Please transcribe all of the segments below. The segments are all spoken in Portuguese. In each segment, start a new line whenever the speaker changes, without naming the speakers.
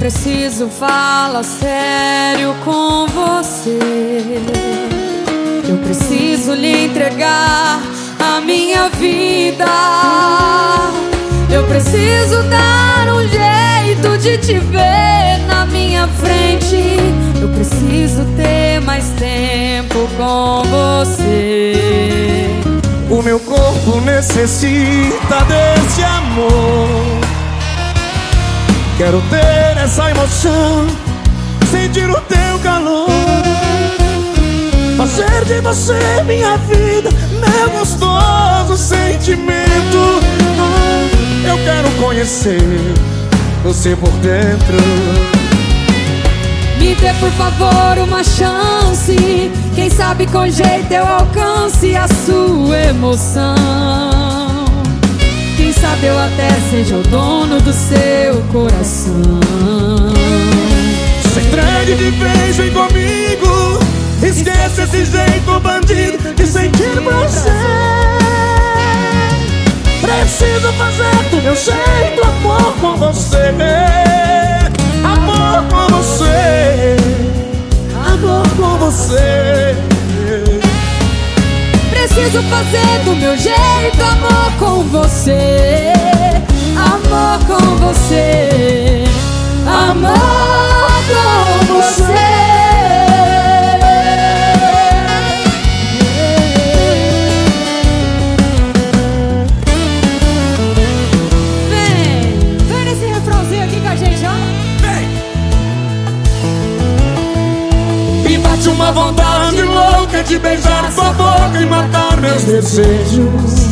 preciso falar sério com você. Eu preciso lhe entregar a minha vida. Eu preciso dar um jeito de te ver na minha frente. Eu preciso ter mais tempo com você.
O meu corpo necessita desse amor. Quero ter essa emoção, sentir o teu calor, fazer de você minha vida, meu gostoso sentimento. Eu quero conhecer você por dentro.
Me dê por favor uma chance, quem sabe com jeito eu alcance a sua emoção. Quem sabe eu até seja o dono do seu coração.
Se entregue de vez, vem comigo. Esqueça esse jeito bandido de sentir prazer. Preciso fazer do meu jeito amor com você. Amor com você. Amor com você.
Preciso fazer do meu jeito amor com você. Amor com você. Amor com você. Vem nesse refrãozinho aqui com a gente, ó.
Vem! Me bate uma vontade louca de beijar sua boca e matar meus desejos.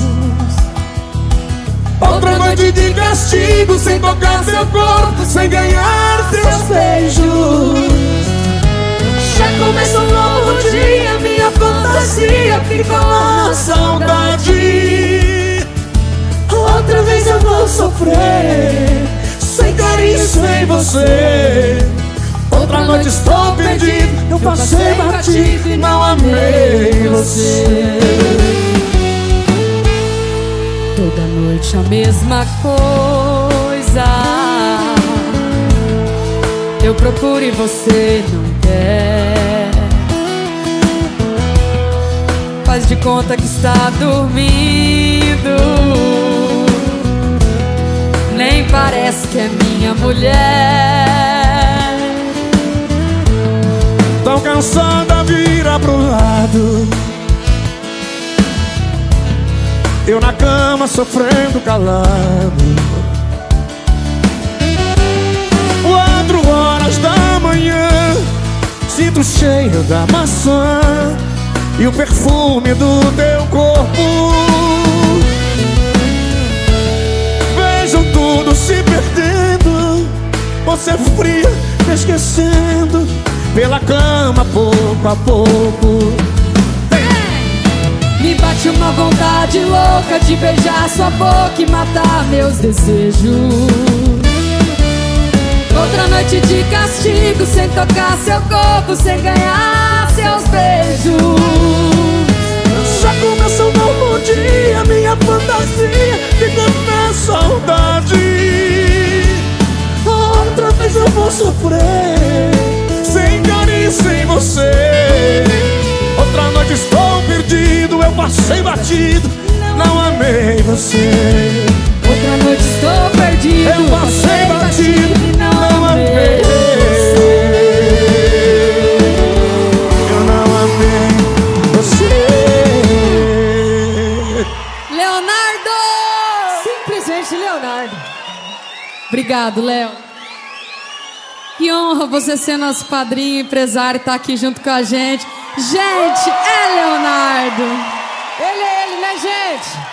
Outra noite de castigo, sem tocar seu corpo, sem ganhar seus beijos. Já começa um novo dia, minha fantasia fica na saudade. Outra vez eu vou sofrer, sem carinho, sem você. Outra noite estou perdido, eu passei batido e não amei você.
Toda noite a mesma coisa, eu procuro e você não quer. Faz de conta que está dormindo, nem parece que é minha mulher.
Tão cansada, vira pro lado. Eu na cama sofrendo calado. 4 horas da manhã, sinto o cheiro da maçã e o perfume do teu corpo. Vejo tudo se perdendo, você fria, me esquecendo, pela cama pouco a pouco.
Me bate uma vontade louca de beijar sua boca e matar meus desejos. Outra noite de castigo, sem tocar seu corpo, sem ganhar seus beijos.
Já começa um novo dia, minha fantasia fica na saudade. Outra vez eu vou sofrer, sem carinho, sem você. Outra noite estou perdido, eu passei batido, não amei você.
Outra noite estou perdido,
eu passei batido
e não amei você.
Eu não amei você.
Leonardo! Simplesmente Leonardo. Obrigado, Léo. Que honra você ser nosso padrinho, empresário, estar aqui junto com a gente. Gente, é Leonardo. Ele é ele, né, gente?